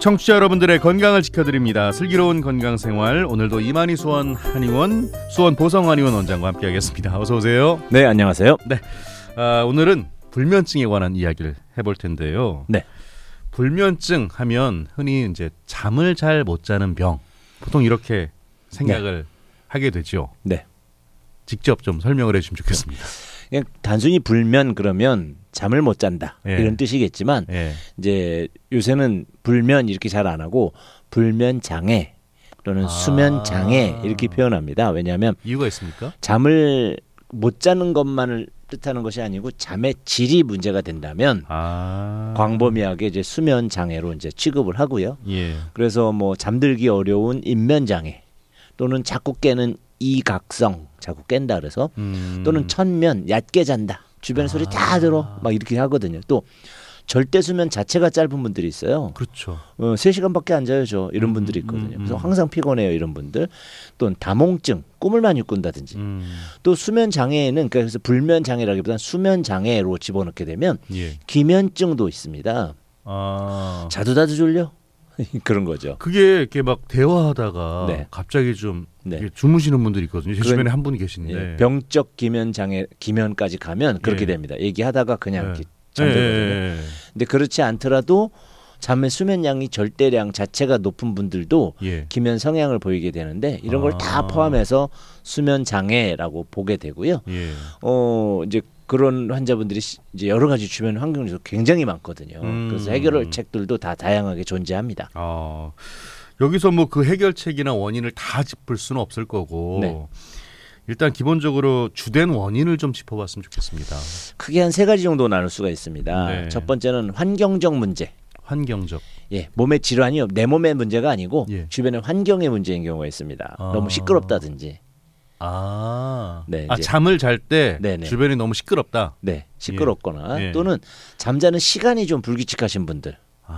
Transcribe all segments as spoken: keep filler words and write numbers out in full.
청취자 여러분들의 건강을 지켜드립니다. 슬기로운 건강생활, 오늘도 이만희 수원 한의원 수원 보성한의원 원장과 함께하겠습니다. 어서 오세요. 네, 안녕하세요. 네, 아, 오늘은 불면증에 관한 이야기를 해볼 텐데요. 네. 불면증 하면 흔히 이제 잠을 잘 못 자는 병, 보통 이렇게 생각을 네. 하게 되죠. 네. 직접 좀 설명을 해주시면 좋겠습니다. 그냥 단순히 불면 그러면 잠을 못 잔다 예. 이런 뜻이겠지만 예. 이제 요새는 불면 이렇게 잘 안 하고 불면 장애 또는 아. 수면 장애 이렇게 표현합니다. 왜냐하면 이유가 있습니까? 잠을 못 자는 것만을 뜻하는 것이 아니고 잠의 질이 문제가 된다면 아. 광범위하게 이제 수면 장애로 이제 취급을 하고요. 예. 그래서 뭐 잠들기 어려운 인면 장애 또는 자꾸 깨는 이각성 자꾸 깬다 그래서 음. 또는 천면 얕게 잔다 주변에 아. 소리 다 들어 막 이렇게 하거든요. 또 절대 수면 자체가 짧은 분들이 있어요. 그렇죠. 어, 세 시간밖에 안 자요 저 이런 분들이 있거든요. 그래서 항상 피곤해요 이런 분들. 또 다몽증 꿈을 많이 꾼다든지 음. 또 수면 장애에는 그래서 불면 장애라기보다는 수면 장애로 집어넣게 되면 예. 기면증도 있습니다. 아. 자도 자도 졸려. 그런 거죠. 그게 이렇게 막 대화하다가 네. 갑자기 좀 네. 주무시는 분들이 있거든요. 제 주변에 한 분이 계신데 예, 병적 기면 장애 기면까지 가면 그렇게 예. 됩니다. 얘기하다가 그냥 예. 이렇게 잠들거든요. 예. 근데 그렇지 않더라도 잠의 수면량이 절대량 자체가 높은 분들도 예. 기면 성향을 보이게 되는데 이런 걸 다 아. 포함해서 수면 장애라고 보게 되고요. 예. 어 이제 그런 환자분들이 이제 여러 가지 주변 환경에서 굉장히 많거든요. 음. 그래서 해결책들도 다 다양하게 존재합니다. 아, 여기서 뭐 그 해결책이나 원인을 다 짚을 수는 없을 거고 네. 일단 기본적으로 주된 원인을 좀 짚어봤으면 좋겠습니다. 크게 한 세 가지 정도 나눌 수가 있습니다. 네. 첫 번째는 환경적 문제. 환경적. 예, 몸의 질환이 내 몸의 문제가 아니고 예. 주변의 환경의 문제인 경우가 있습니다. 아. 너무 시끄럽다든지. 아, 네, 아 잠을 잘 때 주변이 너무 시끄럽다. 네, 시끄럽거나 예. 또는 잠자는 시간이 좀 불규칙하신 분들.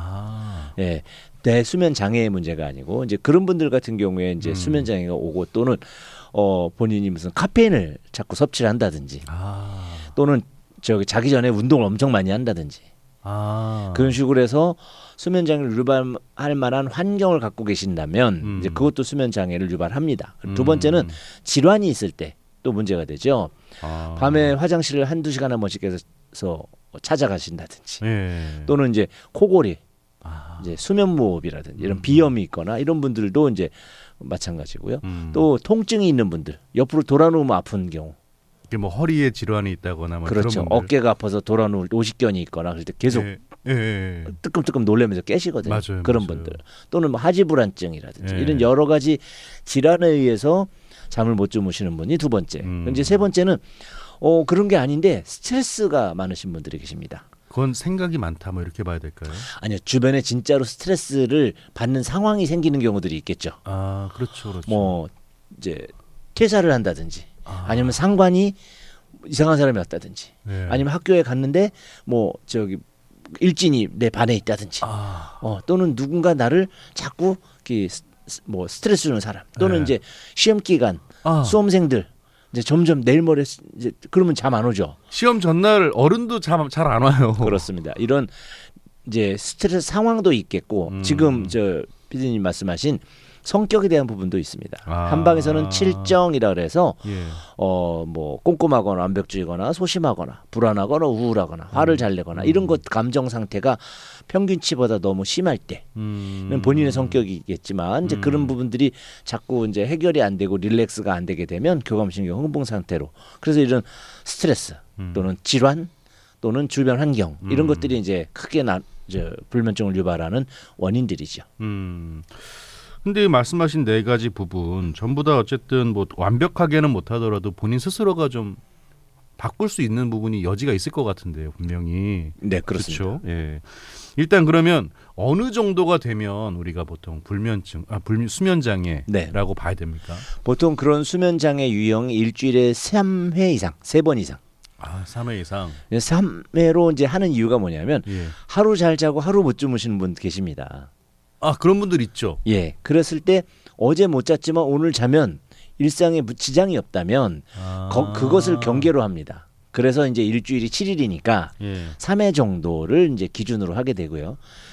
아, 예, 내 수면 장애의 문제가 아니고 이제 그런 분들 같은 경우에 이제 음. 수면 장애가 오고 또는 어 본인이 무슨 카페인을 자꾸 섭취를 한다든지, 아. 또는 저기 자기 전에 운동을 엄청 많이 한다든지. 아. 그런 식으로 해서 수면 장애를 유발할 만한 환경을 갖고 계신다면 음. 이제 그것도 수면 장애를 유발합니다. 음. 두 번째는 질환이 있을 때 또 문제가 되죠. 아. 밤에 화장실을 한두 시간 한 번씩 해서 찾아가신다든지 예. 또는 이제 코골이 아. 이제 수면무호흡이라든지 이런 음. 비염이 있거나 이런 분들도 이제 마찬가지고요. 음. 또 통증이 있는 분들 옆으로 돌아누우면 아픈 경우 이게 뭐 허리에 질환이 있다거나 뭐 그렇죠. 그런 어깨가 아파서 돌아누울 때 오십견이 있거나 그럴 때 계속 예. 예, 예. 뜨끔뜨끔 놀라면서 깨시거든요. 맞아요, 그런 맞아요. 분들 또는 뭐 하지불안증이라든지 예. 이런 여러 가지 질환에 의해서 잠을 못 주무시는 분이 두 번째. 음. 이제 세 번째는 어, 그런 게 아닌데 스트레스가 많으신 분들이 계십니다. 그건 생각이 많다 뭐 이렇게 봐야 될까요? 아니요. 주변에 진짜로 스트레스를 받는 상황이 생기는 경우들이 있겠죠. 아, 그렇죠. 그렇죠. 뭐 이제 퇴사를 한다든지 아. 아니면 상관이 이상한 사람이 왔다든지 예. 아니면 학교에 갔는데 뭐 저기 일진이 내 반에 있다든지 아. 어, 또는 누군가 나를 자꾸 이렇게 뭐 스트레스 주는 사람 또는 예. 이제 시험 기간 아. 수험생들 이제 점점 내일 모레 이제 그러면 잠 안 오죠. 시험 전날 어른도 잠 잘 안 와요. 그렇습니다. 이런 이제 스트레스 상황도 있겠고 음. 지금 저 피디님 말씀하신 성격에 대한 부분도 있습니다. 아. 한방에서는 칠정이라 그래서 예. 어, 뭐 꼼꼼하거나 완벽주의거나 소심하거나 불안하거나 우울하거나 음. 화를 잘 내거나 이런 것 감정 상태가 평균치보다 너무 심할 때는 음. 본인의 성격이겠지만 이제 음. 그런 부분들이 자꾸 이제 해결이 안 되고 릴렉스가 안 되게 되면 교감신경 흥분 상태로 그래서 이런 스트레스 음. 또는 질환 또는 주변 환경 이런 음. 것들이 이제 크게 나, 저, 불면증을 유발하는 원인들이죠. 음. 근데 말씀하신 네 가지 부분 전부 다 어쨌든 뭐 완벽하게는 못하더라도 본인 스스로가 좀 바꿀 수 있는 부분이 여지가 있을 것 같은데요, 분명히. 네, 그렇습니다. 그렇죠? 예. 일단 그러면 어느 정도가 되면 우리가 보통 불면증, 아, 불, 수면 장애라고 네. 봐야 됩니까? 보통 그런 수면 장애 유형이 일주일에 삼 회 이상, 세 번 이상. 아, 삼 회 이상. 삼 회로 이제 하는 이유가 뭐냐면 예. 하루 잘 자고 하루 못 주무시는 분 계십니다. 아, 그런 분들 있죠. 예. 그랬을 때 어제 못 잤지만 오늘 자면 일상에 지장이 없다면 아. 거, 그것을 경계로 합니다. 그래서 이제 일주일이 칠 일이니까 예. 삼 회 정도를 이제 기준으로 하게 되고요.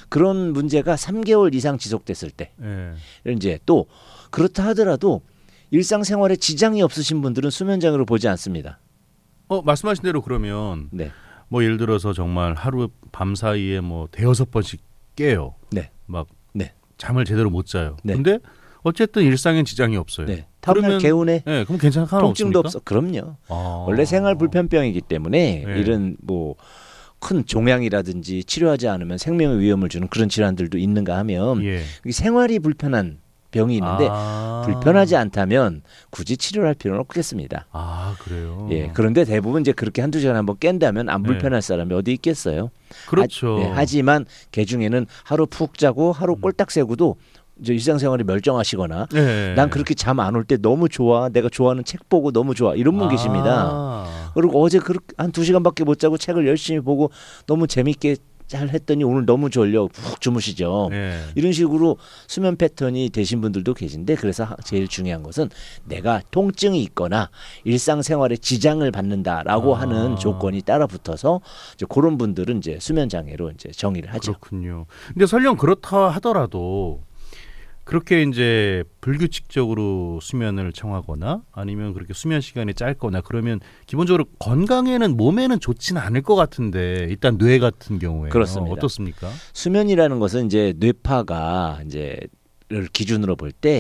그런 문제가 삼 개월 이상 지속됐을 때 네. 이제 또 그렇다 하더라도 일상생활에 지장이 없으신 분들은 수면 장애로 보지 않습니다. 어 말씀하신 대로 그러면 네. 뭐 예를 들어서 정말 하루 밤 사이에 뭐 대여섯 번씩 깨요. 네. 막 네. 잠을 제대로 못 자요. 네. 근데 어쨌든 일상엔 지장이 없어요. 네. 그러면 개운해. 네, 그럼 괜찮은 상관 통증도 없습니까? 없어. 그럼요. 아. 원래 생활 불편병이기 때문에 네. 이런 뭐 큰 종양이라든지 치료하지 않으면 생명의 위험을 주는 그런 질환들도 있는가 하면 예. 생활이 불편한 병이 있는데 아. 불편하지 않다면 굳이 치료를 할 필요는 없겠습니다. 아 그래요. 예. 그런데 대부분 이제 그렇게 한두 시간 한번 깬다면 안 불편할 네. 사람이 어디 있겠어요. 그렇죠. 하, 네, 하지만 개 중에는 하루 푹 자고 하루 꼴딱 새고도 이제 일상생활이 멀쩡하시거나 네. 난 그렇게 잠 안 올 때 너무 좋아. 내가 좋아하는 책 보고 너무 좋아. 이런 분 아. 계십니다. 그리고 어제 그렇게 한 두 시간밖에 못 자고 책을 열심히 보고 너무 재밌게 잘 했더니 오늘 너무 졸려 푹 주무시죠. 네. 이런 식으로 수면 패턴이 되신 분들도 계신데 그래서 제일 중요한 것은 내가 통증이 있거나 일상생활에 지장을 받는다라고 아. 하는 조건이 따라 붙어서 이제 그런 분들은 이제 수면 장애로 이제 정의를 하죠. 그렇군요. 근데 설령 그렇다 하더라도 그렇게 이제 불규칙적으로 수면을 청하거나 아니면 그렇게 수면 시간이 짧거나 그러면 기본적으로 건강에는 몸에는 좋지는 않을 것 같은데 일단 뇌 같은 경우에 그렇습니다. 어떻습니까? 수면이라는 것은 이제 뇌파가 이제 를 기준으로 볼 때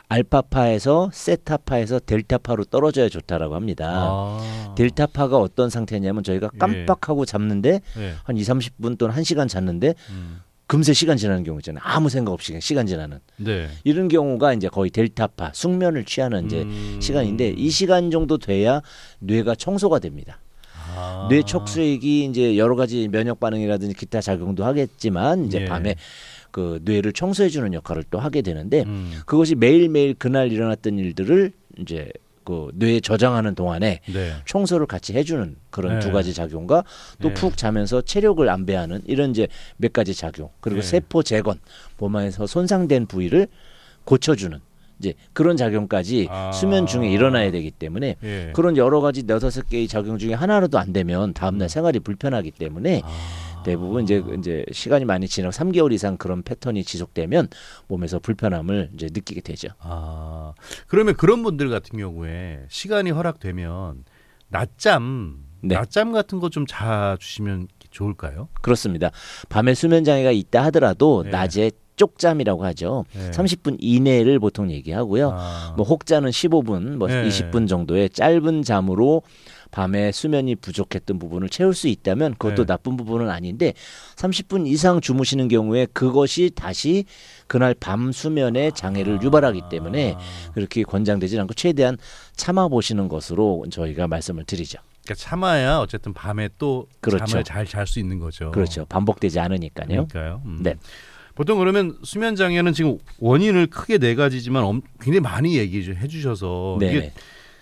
알파파에서 세타파에서 델타파로 떨어져야 좋다라고 합니다. 아. 델타파가 어떤 상태냐면 저희가 깜빡하고 잡는데 예. 한 이삼십 분 또는 한 시간 잤는데 음. 금세 시간 지나는 경우 있잖아요. 아무 생각 없이 그냥 시간 지나는. 네. 이런 경우가 이제 거의 델타파, 숙면을 취하는 이제 음... 시간인데 이 시간 정도 돼야 뇌가 청소가 됩니다. 아... 뇌 척수액이 이제 여러 가지 면역 반응이라든지 기타 작용도 하겠지만 이제 예. 밤에 그 뇌를 청소해주는 역할을 또 하게 되는데 음. 그것이 매일매일 그날 일어났던 일들을 이제 그 뇌에 저장하는 동안에 네. 청소를 같이 해주는 그런 네. 두 가지 작용과 또 푹 네. 자면서 체력을 안배하는 이런 이제 몇 가지 작용 그리고 네. 세포 재건 몸 안에서 손상된 부위를 고쳐주는 이제 그런 작용까지 아. 수면 중에 일어나야 되기 때문에 네. 그런 여러 가지 네다섯 개의 작용 중에 하나라도 안 되면 다음날 음. 생활이 불편하기 때문에 아. 대부분 이제 이제 시간이 많이 지나고 삼 개월 이상 그런 패턴이 지속되면 몸에서 불편함을 이제 느끼게 되죠. 아 그러면 그런 분들 같은 경우에 시간이 허락되면 낮잠, 네. 낮잠 같은 거 좀 자주시면 좋을까요? 그렇습니다. 밤에 수면 장애가 있다 하더라도 네. 낮에 쪽잠이라고 하죠. 네. 삼십 분 이내를 보통 얘기하고요. 아. 뭐 혹자는 십오 분, 뭐 네. 이십 분 정도의 짧은 잠으로 밤에 수면이 부족했던 부분을 채울 수 있다면 그것도 네. 나쁜 부분은 아닌데 삼십 분 이상 주무시는 경우에 그것이 다시 그날 밤 수면에 장애를 아. 유발하기 때문에 그렇게 권장되지 않고 최대한 참아보시는 것으로 저희가 말씀을 드리죠. 그러니까 참아야 어쨌든 밤에 또 그렇죠. 잠을 잘 잘 수 있는 거죠. 그렇죠. 반복되지 않으니까요. 그러니까요. 음. 네. 보통 그러면 수면 장애는 지금 원인을 크게 네 가지지만 굉장히 많이 얘기해 주셔서 네네. 이게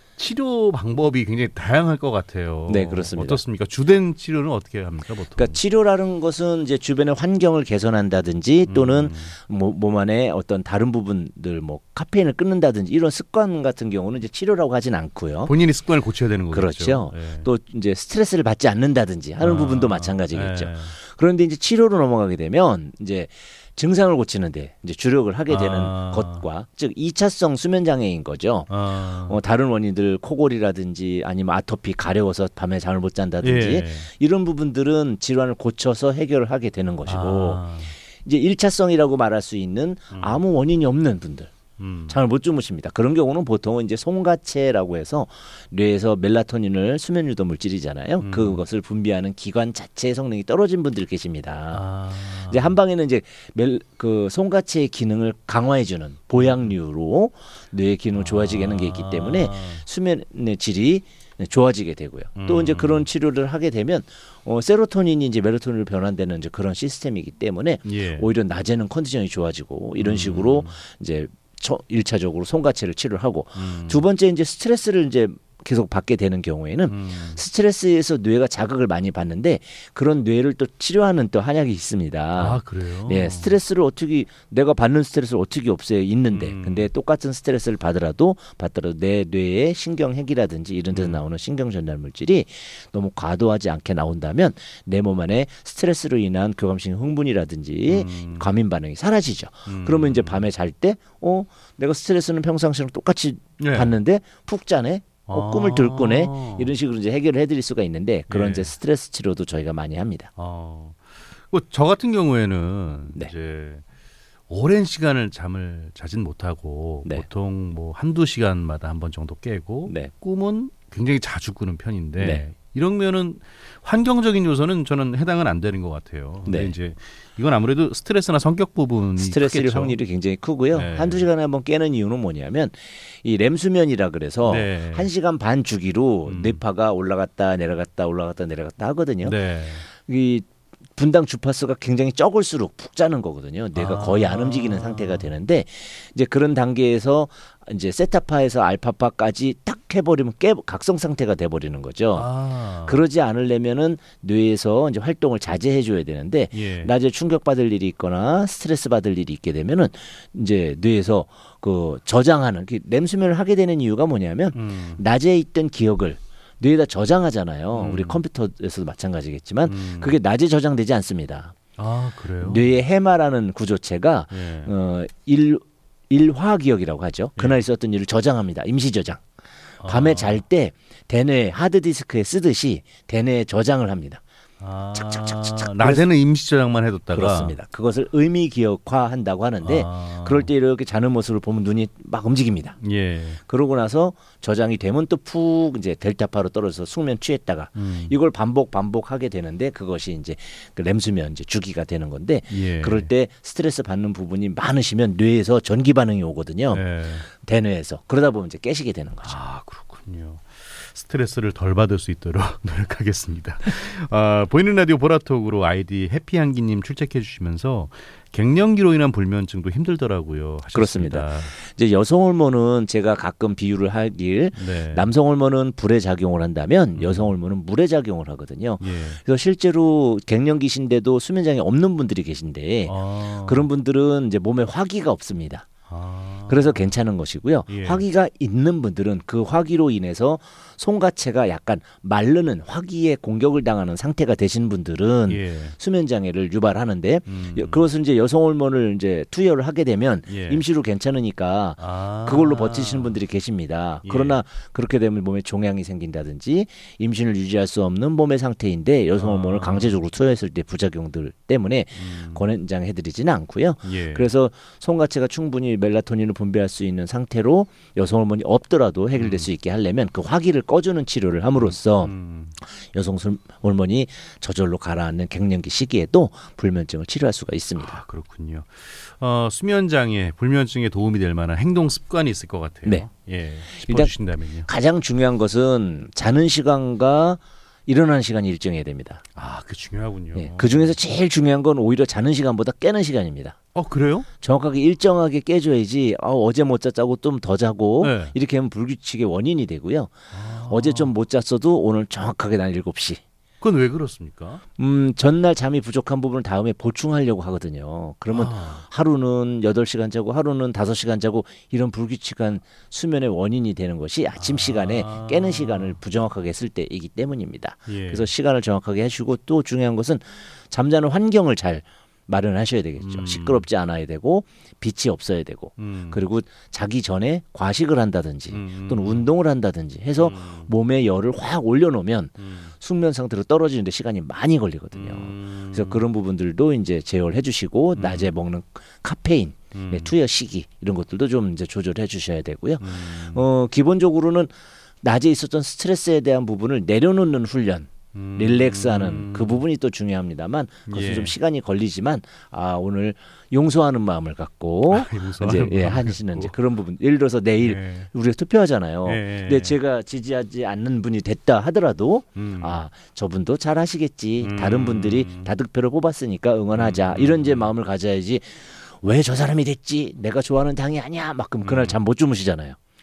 치료 방법이 굉장히 다양할 것 같아요. 네, 그렇습니다. 어떻습니까? 주된 치료는 어떻게 합니까, 보통? 그러니까 치료라는 것은 이제 주변의 환경을 개선한다든지 또는 음. 뭐, 몸 안에 어떤 다른 부분들, 뭐 카페인을 끊는다든지 이런 습관 같은 경우는 이제 치료라고 하진 않고요. 본인이 습관을 고쳐야 되는 거죠. 그렇죠. 네. 또 이제 스트레스를 받지 않는다든지 하는 아. 부분도 마찬가지겠죠. 네. 그런데 이제 치료로 넘어가게 되면 이제 증상을 고치는데 이제 주력을 하게 되는 아. 것과 즉 이 차성 수면 장애인 거죠. 아. 어, 다른 원인들 코골이라든지 아니면 아토피 가려워서 밤에 잠을 못 잔다든지 예. 이런 부분들은 질환을 고쳐서 해결을 하게 되는 것이고 아. 이제 일 차성이라고 말할 수 있는 음. 아무 원인이 없는 분들. 음. 잠을 못 주무십니다. 그런 경우는 보통은 이제 송가체라고 해서 뇌에서 멜라토닌을 수면 유도 물질이잖아요. 음. 그것을 분비하는 기관 자체의 성능이 떨어진 분들 계십니다. 아. 이제 한방에는 이제 멜, 그 송가체의 기능을 강화해주는 보양류로 뇌의 기능을 좋아지게 하는 게 있기 때문에 수면의 질이 좋아지게 되고요. 음. 또 이제 그런 치료를 하게 되면 어, 세로토닌이 이제 멜라토닌으로 변환되는 이제 그런 시스템이기 때문에 예. 오히려 낮에는 컨디션이 좋아지고 이런 식으로 음. 이제 일 차적으로 송가체를 치료를 하고 음. 두 번째 이제 스트레스를 이제 계속 받게 되는 경우에는 음. 스트레스에서 뇌가 자극을 많이 받는데 그런 뇌를 또 치료하는 또 한약이 있습니다. 아, 그래요? 네, 스트레스를 어떻게 내가 받는 스트레스를 어떻게 없애요? 있는데 음. 근데 똑같은 스트레스를 받으라도 받더라도 내 뇌의 신경핵이라든지 이런 데서 음. 나오는 신경 전달 물질이 너무 과도하지 않게 나온다면 내 몸 안에 스트레스로 인한 교감신경 흥분이라든지 음. 과민 반응이 사라지죠. 음. 그러면 이제 밤에 잘 때 어 내가 스트레스는 평상시랑 똑같이 네. 받는데 푹 자네. 어, 아. 꿈을 들 거네. 이런 식으로 이제 해결을 해드릴 수가 있는데 그런 예. 이제 스트레스 치료도 저희가 많이 합니다. 어. 저 같은 경우에는 네. 이제 오랜 시간을 잠을 자진 못하고 네. 보통 뭐 한두 시간마다 한 번 정도 깨고 네. 꿈은 굉장히 자주 꾸는 편인데 네. 이러면은 환경적인 요소는 저는 해당은 안 되는 것 같아요. 근데 네. 이제 이건 아무래도 스트레스나 성격 부분이 스트레스일 크겠죠. 확률이 굉장히 크고요. 네. 한두 시간에 한번 깨는 이유는 뭐냐면 이 렘수면이라 그래서 네. 한 시간 반 주기로 음. 뇌파가 올라갔다 내려갔다 올라갔다 내려갔다 하거든요. 네. 이 분당 주파수가 굉장히 적을수록 푹 자는 거거든요. 뇌가 아. 거의 안 움직이는 상태가 되는데 이제 그런 단계에서 이제 세타파에서 알파파까지 딱 해버리면 깨 각성 상태가 돼버리는 거죠. 아. 그러지 않으려면은 뇌에서 이제 활동을 자제해 줘야 되는데 예. 낮에 충격 받을 일이 있거나 스트레스 받을 일이 있게 되면은 이제 뇌에서 그 저장하는 그 렘수면을 하게 되는 이유가 뭐냐면 음. 낮에 있던 기억을 뇌에다 저장하잖아요. 음. 우리 컴퓨터에서도 마찬가지겠지만 음. 그게 낮에 저장되지 않습니다. 아, 그래요? 뇌의 해마라는 구조체가 예. 어, 일, 일화 기억이라고 하죠. 예. 그날 있었던 일을 저장합니다. 임시 저장. 밤에 아. 잘 때 대뇌 하드디스크에 쓰듯이 대뇌에 저장을 합니다. 아, 착착착착착. 낮에는 임시 저장만 해뒀다가 그렇습니다. 그것을 의미 기억화한다고 하는데 아. 그럴 때 이렇게 자는 모습을 보면 눈이 막 움직입니다. 예. 그러고 나서 저장이 되면 또 푹 이제 델타파로 떨어져서 숙면 취했다가 음. 이걸 반복 반복하게 되는데 그것이 이제 그 렘수면 이제 주기가 되는 건데 예. 그럴 때 스트레스 받는 부분이 많으시면 뇌에서 전기 반응이 오거든요. 예. 대뇌에서 그러다 보면 이제 깨시게 되는 거죠. 아, 그렇군요. 스트레스를 덜 받을 수 있도록 노력하겠습니다. 아, 보이는 라디오 보라톡으로 아이디 해피한기님 출첵해 주시면서 갱년기로 인한 불면증도 힘들더라고요. 하셨습니다. 그렇습니다. 이제 여성 호르몬은 제가 가끔 비유를 하길 네. 남성 호르몬은 불의 작용을 한다면 음. 여성 호르몬은 물의 작용을 하거든요. 예. 그래서 실제로 갱년기신데도 수면장애 없는 분들이 계신데 아. 그런 분들은 이제 몸에 화기가 없습니다. 아. 그래서 괜찮은 것이고요. 예. 화기가 있는 분들은 그 화기로 인해서 송가체가 약간 마르는 화기에 공격을 당하는 상태가 되신 분들은 예. 수면 장애를 유발하는데 음. 그것은 이제 여성 호르몬을 이제 투여를 하게 되면 예. 임시로 괜찮으니까 아. 그걸로 버티시는 분들이 계십니다. 예. 그러나 그렇게 되면 몸에 종양이 생긴다든지 임신을 유지할 수 없는 몸의 상태인데 여성 호르몬을 아. 강제적으로 투여했을 때 부작용들 때문에 음. 권장해드리지는 않고요. 예. 그래서 송가체가 충분히 멜라토닌을 분비할 수 있는 상태로 여성 호르몬이 없더라도 해결될 음. 수 있게 하려면 그 화기를 꺼주는 치료를 함으로써 음. 여성 호르몬이 저절로 가라앉는 갱년기 시기에도 불면증을 치료할 수가 있습니다. 아, 그렇군요. 어, 수면 장애, 불면증에 도움이 될 만한 행동 습관이 있을 것 같아요. 네. 예. 일단 짚어주신다면요. 가장 중요한 것은 자는 시간과 일어나는 시간이 일정해야 됩니다. 아, 그 중요하군요. 네, 그 중에서 제일 중요한 건 오히려 자는 시간보다 깨는 시간입니다. 어, 그래요? 정확하게 일정하게 깨줘야지 아, 어제 못 잤자고 좀 더 자고 네. 이렇게 하면 불규칙의 원인이 되고요. 아. 어제 좀 못 잤어도 오늘 정확하게 난 일곱 시. 그건 왜 그렇습니까? 음, 전날 잠이 부족한 부분을 다음에 보충하려고 하거든요. 그러면 아. 하루는 여덟 시간 자고 하루는 다섯 시간 자고 이런 불규칙한 수면의 원인이 되는 것이 아침 아. 시간에 깨는 시간을 부정확하게 했을 때이기 때문입니다. 예. 그래서 시간을 정확하게 해주고 또 중요한 것은 잠자는 환경을 잘 마련하셔야 되겠죠. 음. 시끄럽지 않아야 되고 빛이 없어야 되고 음. 그리고 자기 전에 과식을 한다든지 음. 또는 운동을 한다든지 해서 음. 몸에 열을 확 올려놓으면 음. 숙면 상태로 떨어지는데 시간이 많이 걸리거든요. 음. 그래서 그런 부분들도 이제 제어를 해주시고 음. 낮에 먹는 카페인, 음. 네, 투여 시기 이런 것들도 좀 이제 조절해 주셔야 되고요. 음. 어, 기본적으로는 낮에 있었던 스트레스에 대한 부분을 내려놓는 훈련. 음. 릴렉스하는 그 부분이 또 중요합니다만 그것은 예. 좀 시간이 걸리지만 아 오늘 용서하는 마음을 갖고 아, 용서하는 이제 예, 마음을 하시는 갖고. 이제 그런 부분 예를 들어서 내일 예. 우리가 투표하잖아요. 예. 근데 제가 지지하지 않는 분이 됐다 하더라도 음. 아 저분도 잘 하시겠지. 음. 다른 분들이 다득표를 뽑았으니까 응원하자. 음. 이런 이제 마음을 가져야지. 왜 저 사람이 됐지? 내가 좋아하는 당이 아니야. 막 그럼 그날 음. 잠 못 주무시잖아요.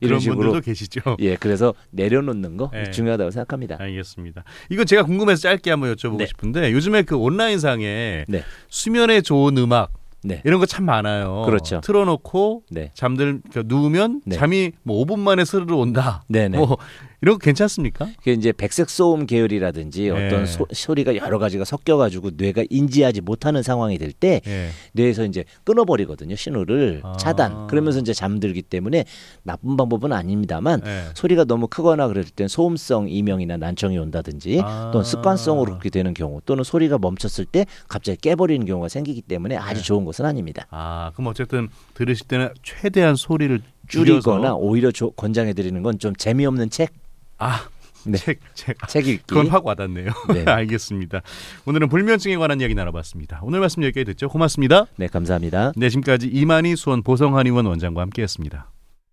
이런 그런 식으로 분들도 계시죠. 예, 그래서 내려놓는 거 네. 중요하다고 생각합니다. 알겠습니다. 이건 제가 궁금해서 짧게 한번 여쭤보고 네. 싶은데 요즘에 그 온라인상에 네. 수면에 좋은 음악 네. 이런 거 참 많아요. 그렇죠. 틀어놓고 네. 잠들 그러니까 누우면 네. 잠이 뭐 오 분 만에 스르르 온다. 네네. 뭐 이런 거 괜찮습니까? 그게 이제 백색 소음 계열이라든지 네. 어떤 소, 소리가 여러 가지가 섞여가지고 뇌가 인지하지 못하는 상황이 될 때 네. 뇌에서 이제 끊어버리거든요, 신호를. 아. 차단. 그러면서 이제 잠들기 때문에 나쁜 방법은 아닙니다만 네. 소리가 너무 크거나 그럴 땐 소음성 이명이나 난청이 온다든지 아. 또는 습관성으로 그렇게 되는 경우 또는 소리가 멈췄을 때 갑자기 깨버리는 경우가 생기기 때문에 아주 네. 좋은 것은 아닙니다. 아, 그럼 어쨌든 들으실 때는 최대한 소리를 줄이거나 줄여서. 오히려 조, 권장해 드리는 건 좀 재미없는 책. 아, 네. 책, 책. 책 읽기. 그건 확 와닿네요. 네. 알겠습니다. 오늘은 불면증에 관한 이야기 나눠봤습니다. 오늘 말씀 여기까지 듣죠. 고맙습니다. 네, 감사합니다. 네, 지금까지 이만희 수원 보성한의원 원장과 함께했습니다.